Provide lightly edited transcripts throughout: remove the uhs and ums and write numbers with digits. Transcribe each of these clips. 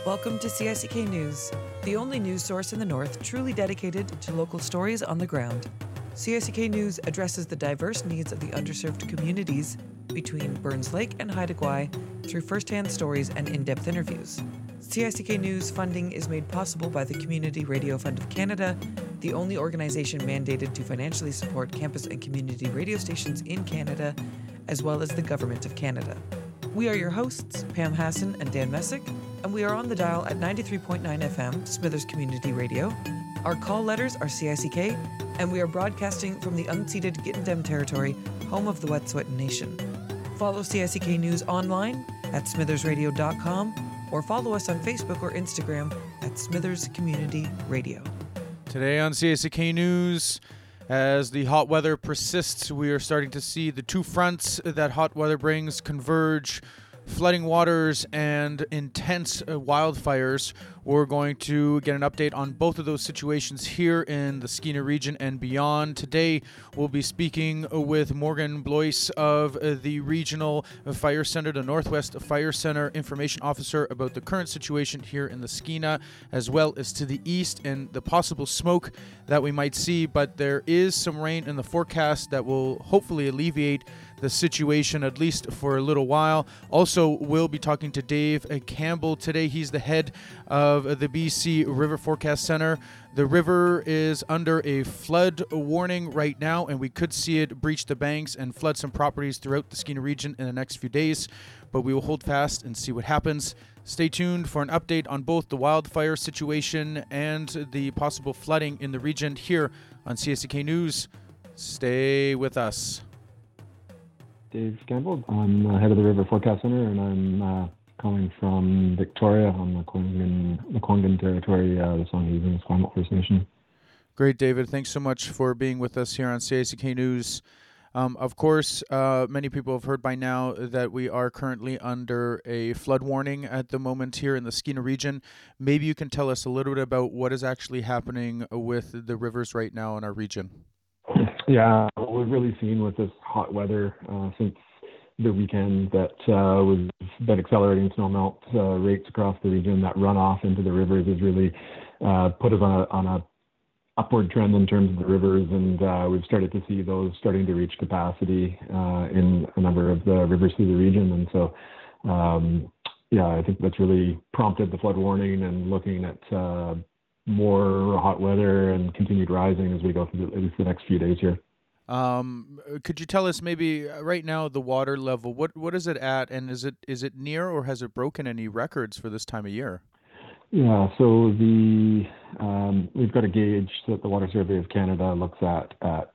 Welcome to CICK News, the only news source in the North truly dedicated to local stories on the ground. CICK News addresses the diverse needs of the underserved communities between Burns Lake and Haida Gwaii through first-hand stories and in-depth interviews. CICK News funding is made possible by the Community Radio Fund of Canada, the only organization mandated to financially support campus and community radio stations in Canada, as well as the Government of Canada. We are your hosts, Pam Hassan and Dan Messick, and we are on the dial at 93.9 FM, Smithers Community Radio. Our call letters are CICK, and we are broadcasting from the unceded Gittendem territory, home of the Wet'suwet'en Nation. Follow CICK News online at smithersradio.com or follow us on Facebook or Instagram at Smithers Community Radio. Today on CICK News, as the hot weather persists, we are starting to see the two fronts that hot weather brings converge. Flooding waters and intense wildfires. We're going to get an update on both of those situations here in the Skeena region and beyond. Today, we'll be speaking with Morgan Blois of the Regional Fire Center, the Northwest Fire Center Information Officer, about the current situation here in the Skeena, as well as to the east and the possible smoke that we might see. But there is some rain in the forecast that will hopefully alleviate the situation, at least for a little while. Also, we'll be talking to Dave Campbell today. He's the head of the BC River Forecast Center. The river is under a flood warning right now, and we could see it breach the banks and flood some properties throughout the Skeena region in the next few days. But we will hold fast and see what happens. Stay tuned for an update on both the wildfire situation and the possible flooding in the region here on CICK News. Stay with us. Dave Campbell. I'm head of the River Forecast Center, and I'm calling from Victoria on the Lekwungen territory, the Songhees and Esquimalt First Nation. Great, David. Thanks so much for being with us here on CICK News. Of course, many people have heard by now that we are currently under a flood warning at the moment here in the Skeena region. Maybe you can tell us a little bit about what is actually happening with the rivers right now in our region. Yeah, what we've really seen with this hot weather since the weekend that was been accelerating snowmelt rates across the region, that runoff into the rivers has really put us on a upward trend in terms of the rivers, and we've started to see those starting to reach capacity in a number of the rivers through the region. And so, I think that's really prompted the flood warning and looking at more hot weather and continued rising as we go through at least the next few days here. Could you tell us maybe right now the water level, what is it at, and is it near or has it broken any records for this time of year? Yeah, so we've got a gauge that the Water Survey of Canada looks at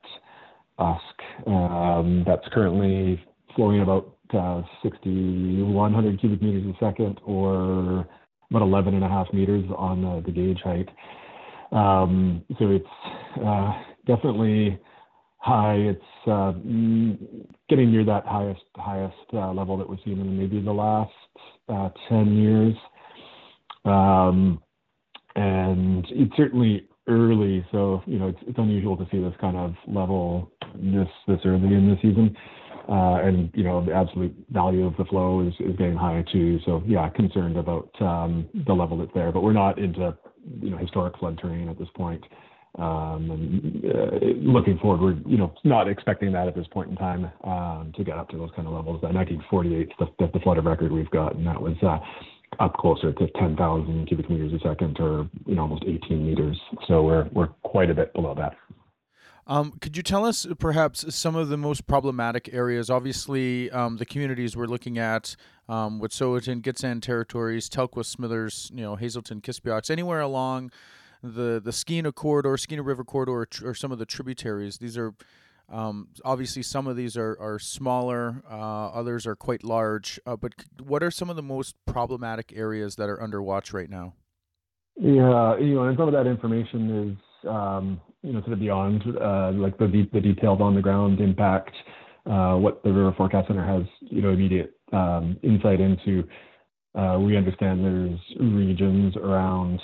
Usk. That's currently flowing about 6,100 cubic meters a second, or about 11.5 meters on the gauge height. So it's definitely high. It's getting near that highest level that we've seen in maybe the last 10 years. And it's certainly early, so it's unusual to see this kind of level this early in the season. And the absolute value of the flow is getting high too. So yeah, concerned about the level that's there, but we're not into historic flood terrain at this point. And looking forward, we're not expecting that at this point in time to get up to those kind of levels. 1948 is the flooded record we've got, and that was up closer to 10,000 cubic meters a second, or almost 18 meters. So we're quite a bit below that. Could you tell us perhaps some of the most problematic areas? Obviously, the communities we're looking at, Wet'suwet'en, Gitxsan territories, Telkwa, Smithers, Hazelton, Kispiox, anywhere along the Skeena corridor, Skeena River corridor, or some of the tributaries. These are obviously some of these are smaller, others are quite large. But what are some of the most problematic areas that are under watch right now? Yeah, and some of that information is sort of beyond like the detailed on the ground impact. What the River Forecast Center has immediate insight into. We understand there's regions around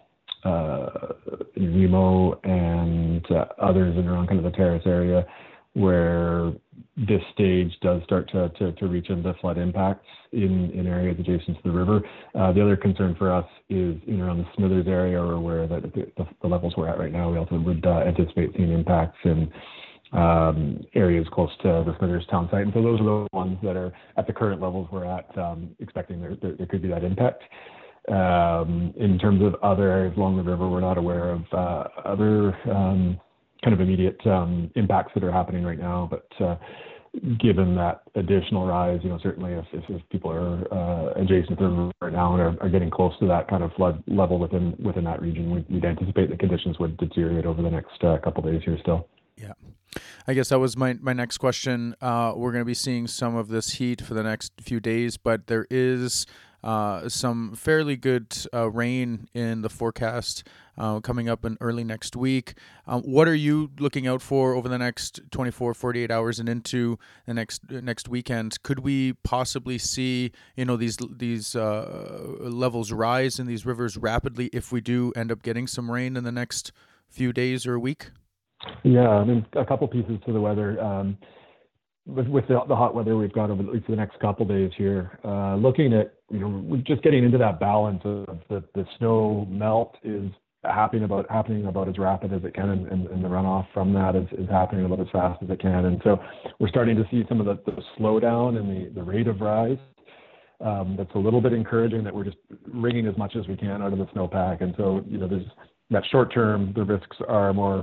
Remo and others in around kind of the Terrace area where this stage does start to reach into flood impacts in areas adjacent to the river. The other concern for us is around the Smithers area, or where the levels we're at right now. We also would anticipate seeing impacts in areas close to the Smithers town site. And so those are the ones that are at the current levels we're at, expecting there could be that impact. In terms of other areas along the river, we're not aware of other kind of immediate impacts that are happening right now. But given that additional rise, certainly if people are adjacent to the river right now and are getting close to that kind of flood level within that region, we'd anticipate the conditions would deteriorate over the next couple of days here still. Yeah. I guess that was my next question. We're going to be seeing some of this heat for the next few days, but there is some fairly good rain in the forecast coming up in early next week. What are you looking out for over the next 24, 48 hours and into the next weekend? Could we possibly see, these levels rise in these rivers rapidly if we do end up getting some rain in the next few days or a week? Yeah, I mean, a couple pieces to the weather. With the hot weather we've got over at least the next couple days here, looking at, we're just getting into that balance of the snow melt is happening about as rapid as it can, and the runoff from that is happening about as fast as it can. And so we're starting to see some of the slowdown in the rate of rise. That's a little bit encouraging, that we're just wringing as much as we can out of the snowpack. And so, there's that short term, the risks are more,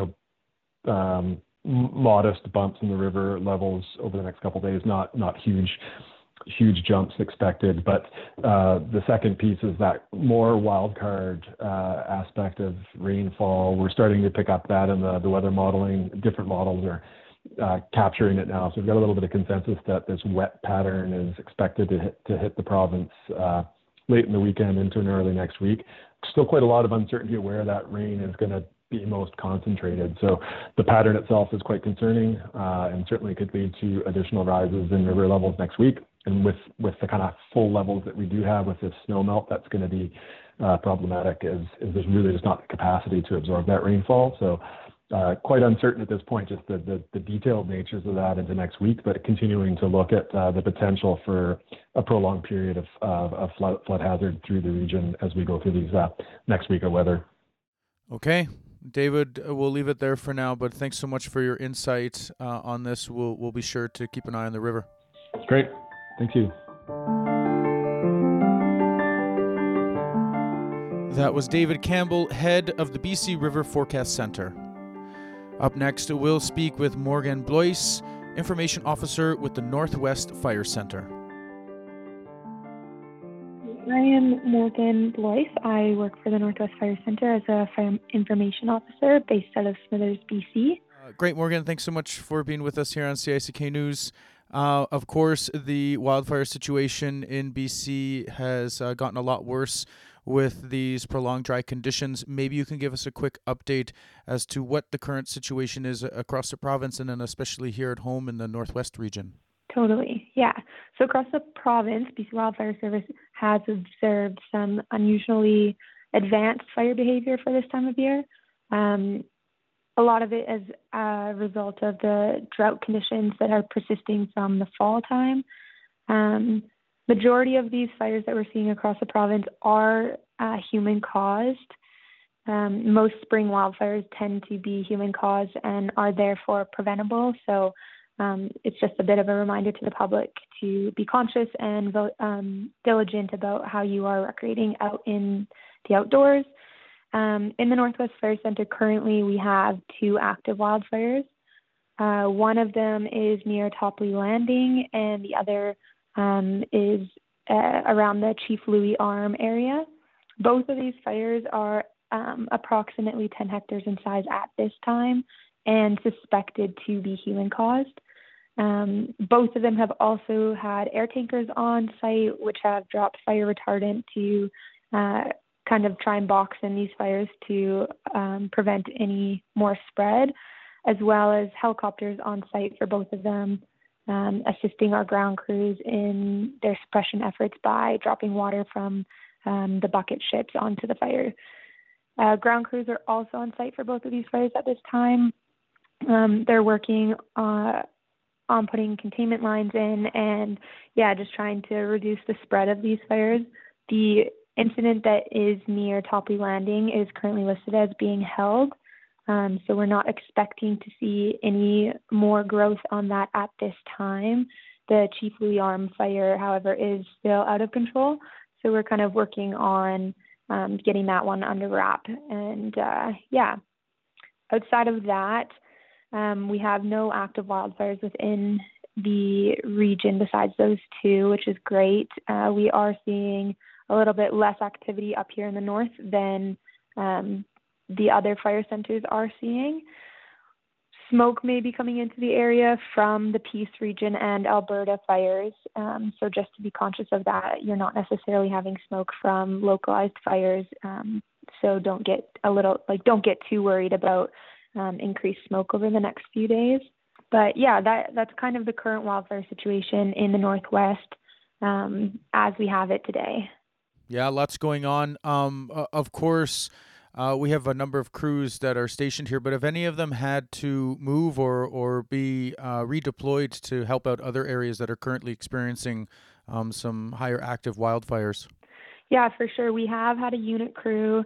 modest bumps in the river levels over the next couple of days, not huge jumps expected. But the second piece is that more wild card aspect of rainfall. We're starting to pick up that in the weather modeling. Different models are capturing it now. So we've got a little bit of consensus that this wet pattern is expected to hit the province late in the weekend into an early next week. Still quite a lot of uncertainty of where that rain is going to be most concentrated. So the pattern itself is quite concerning, and certainly could lead to additional rises in river levels next week. And with the kind of full levels that we do have with this snow melt, that's going to be problematic, as there's really just not the capacity to absorb that rainfall. So quite uncertain at this point, just the detailed natures of that into next week, but continuing to look at the potential for a prolonged period of flood hazard through the region as we go through these next week of weather. Okay. David, we'll leave it there for now, but thanks so much for your insight on this. We'll be sure to keep an eye on the river. Great. Thank you. That was David Campbell, head of the BC River Forecast Centre. Up next, we'll speak with Morgan Blois, Information Officer with the Northwest Fire Centre. I am Morgan Blois. I work for the Northwest Fire Centre as a Fire Information Officer based out of Smithers, BC. Great, Morgan. Thanks so much for being with us here on CICK News. Of course, the wildfire situation in BC has gotten a lot worse with these prolonged dry conditions. Maybe you can give us a quick update as to what the current situation is across the province, and then especially here at home in the Northwest region. Totally, yeah. So across the province, BC Wildfire Service has observed some unusually advanced fire behavior for this time of year. A lot of it as a result of the drought conditions that are persisting from the fall time. Majority of these fires that we're seeing across the province are human-caused. Most spring wildfires tend to be human-caused and are therefore preventable. So it's just a bit of a reminder to the public to be conscious and diligent about how you are recreating out in the outdoors. In the Northwest Fire Centre, currently we have 2 active wildfires. One of them is near Topley Landing, and the other is around the Chief Louis Arm area. Both of these fires are approximately 10 hectares in size at this time and suspected to be human-caused. Both of them have also had air tankers on site, which have dropped fire retardant to kind of try and box in these fires to prevent any more spread, as well as helicopters on site for both of them, assisting our ground crews in their suppression efforts by dropping water from the bucket ships onto the fire. Ground crews are also on site for both of these fires at this time. They're working on putting containment lines in and, just trying to reduce the spread of these fires. The incident that is near Topley Landing is currently listed as being held. So we're not expecting to see any more growth on that at this time. The Chief Louis Arm fire, however, is still out of control. So we're kind of working on getting that one under wrap. And outside of that, we have no active wildfires within the region besides those two, which is great. We are seeing a little bit less activity up here in the north than the other fire centers are seeing. Smoke may be coming into the area from the Peace region and Alberta fires. So just to be conscious of that, you're not necessarily having smoke from localized fires. So don't get too worried about increased smoke over the next few days. But that's kind of the current wildfire situation in the Northwest as we have it today. Yeah, lots going on. Of course, we have a number of crews that are stationed here, but have any of them had to move or be redeployed to help out other areas that are currently experiencing some higher active wildfires? Yeah, for sure. We have had a unit crew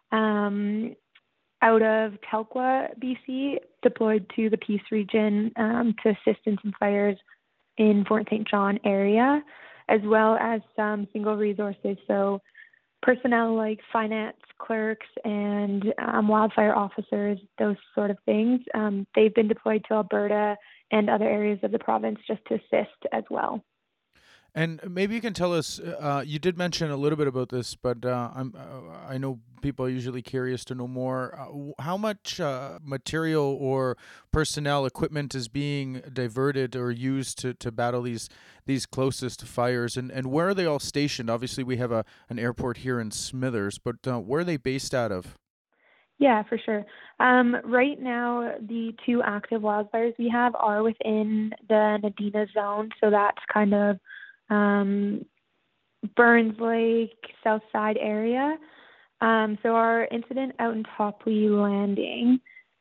out of Telkwa, BC, deployed to the Peace region to assist in some fires in Fort St. John area, as well as some single resources. So personnel like finance clerks and wildfire officers, those sort of things. They've been deployed to Alberta and other areas of the province just to assist as well. And maybe you can tell us, you did mention a little bit about this, but I know people are usually curious to know more. How much material or personnel equipment is being diverted or used to battle these closest fires? And where are they all stationed? Obviously, we have an airport here in Smithers, but where are they based out of? Yeah, for sure. Right now, the two active wildfires we have are within the Nadina zone, so that's kind of Burns Lake, South Side area. So our incident out in Topley Landing,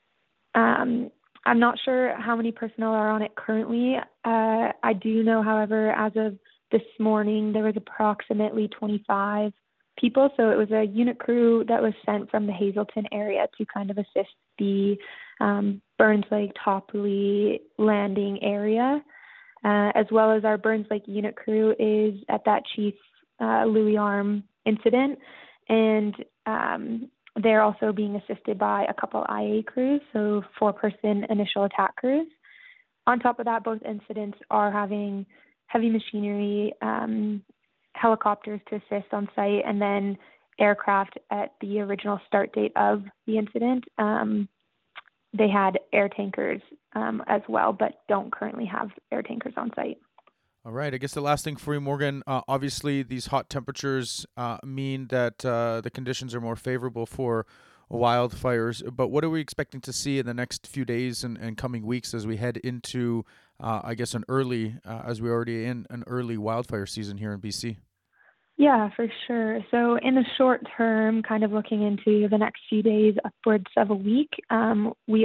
I'm not sure how many personnel are on it currently. I do know, however, as of this morning, there was approximately 25 people. So it was a unit crew that was sent from the Hazelton area to kind of assist the Burns Lake, Topley Landing area. As well as our Burns Lake unit crew is at that Chief Louis Arm incident, and they're also being assisted by a couple IA crews, so 4-person initial attack crews. On top of that, both incidents are having heavy machinery, helicopters to assist on site, and then aircraft at the original start date of the incident. They had air tankers as well, but don't currently have air tankers on site. All right. I guess the last thing for you, Morgan, obviously these hot temperatures mean that the conditions are more favorable for wildfires. But what are we expecting to see in the next few days and coming weeks as we head into, I guess, as we're already in an early wildfire season here in BC? Yeah, for sure. So in the short term, kind of looking into the next few days, upwards of a week, we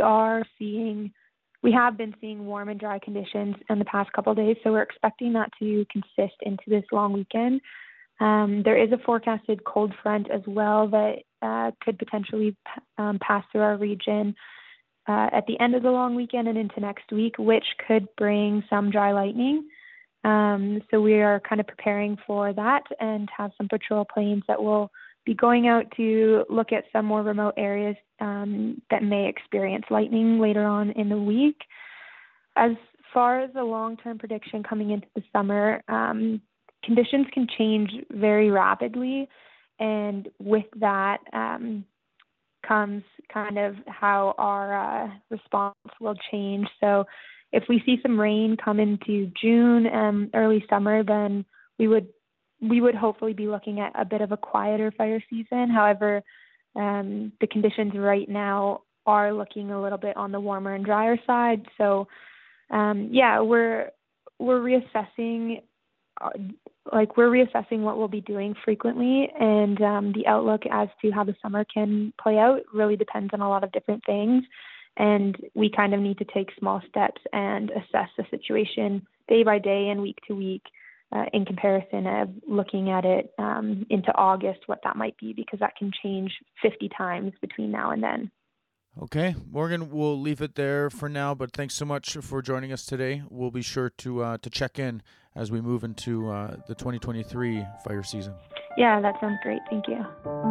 have been seeing warm and dry conditions in the past couple of days. So we're expecting that to consist into this long weekend. There is a forecasted cold front as well that could potentially pass through our region at the end of the long weekend and into next week, which could bring some dry lightning. So we are kind of preparing for that and have some patrol planes that will be going out to look at some more remote areas that may experience lightning later on in the week. As far as the long-term prediction coming into the summer, conditions can change very rapidly, and with that comes kind of how our response will change. So if we see some rain come into June and early summer, then we would hopefully be looking at a bit of a quieter fire season. However, the conditions right now are looking a little bit on the warmer and drier side. So, we're reassessing. We're reassessing what we'll be doing frequently, and the outlook as to how the summer can play out really depends on a lot of different things. And we kind of need to take small steps and assess the situation day by day and week to week in comparison of looking at it into August, what that might be, because that can change 50 times between now and then. Okay, Morgan, we'll leave it there for now, but thanks so much for joining us today. We'll be sure to check in as we move into the 2023 fire season. Yeah, that sounds great. Thank you.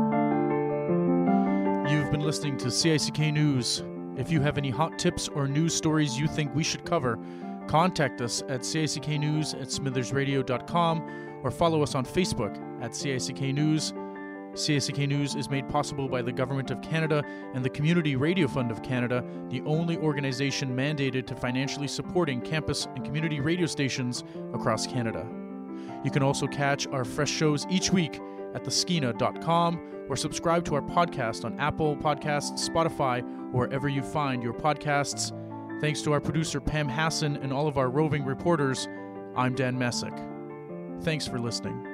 You've been listening to CICK News. If you have any hot tips or news stories you think we should cover, contact us at cicknews@smithersradio.com or follow us on Facebook at CICK News. CICK News is made possible by the Government of Canada and the Community Radio Fund of Canada, the only organization mandated to financially supporting campus and community radio stations across Canada. You can also catch our fresh shows each week at theskeena.com or subscribe to our podcast on Apple Podcasts, Spotify, or wherever you find your podcasts. Thanks to our producer Pam Hassan and all of our roving reporters, I'm Dan Messick. Thanks for listening.